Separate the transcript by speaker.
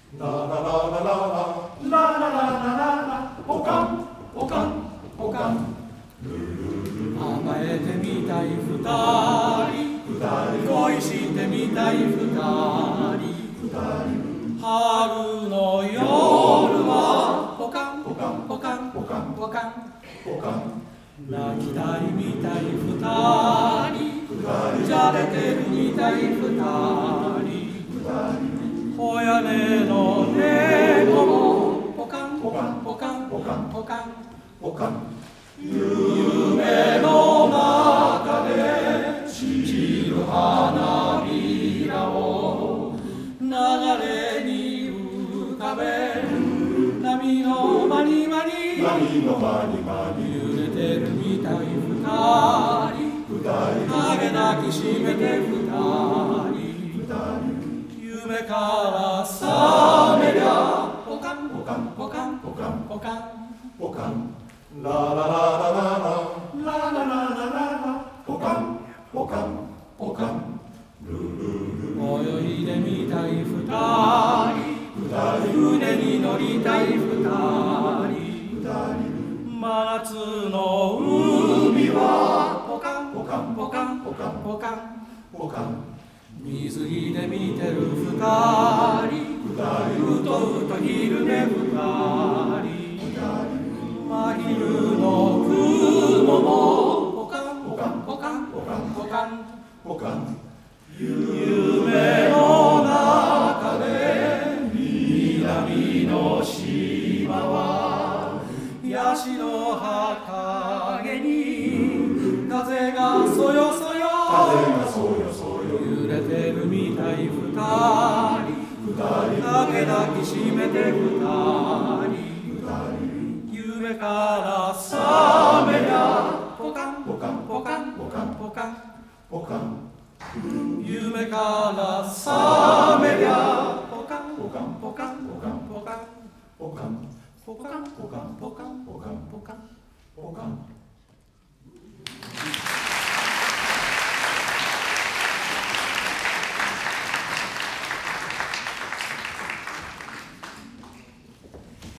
Speaker 1: ラララララララララララポカンポカンポカン甘えてみたい二人恋してみたい二人春の夜はポカンポカンポカンポカンポカンポカン泣きたいみたい二人じゃれてるみたい二人小屋根の猫もポカンポカンポカンポカンポカンポカン夢の中で散る花びらを流れに浮かべ波のまにまに揺れてるみたい二人影抱きしめて二人夢から覚めりゃポカンポカンポカンポカンポカンポカンラララララララララララポカンポカンポカン泳いでみたい二人船に乗りたい二人真夏の海はポカンポカンポカンポカンポカンポカン水着で見てる二人ふとふと昼寝二人真昼の雲もポカンポカンポカンポカンポカンポカン夢の中で南の島はヤシの葉陰に風がそよそよ揺れてるみたい二人影抱きしめて二人夢から覚めりゃポカンポカンポカン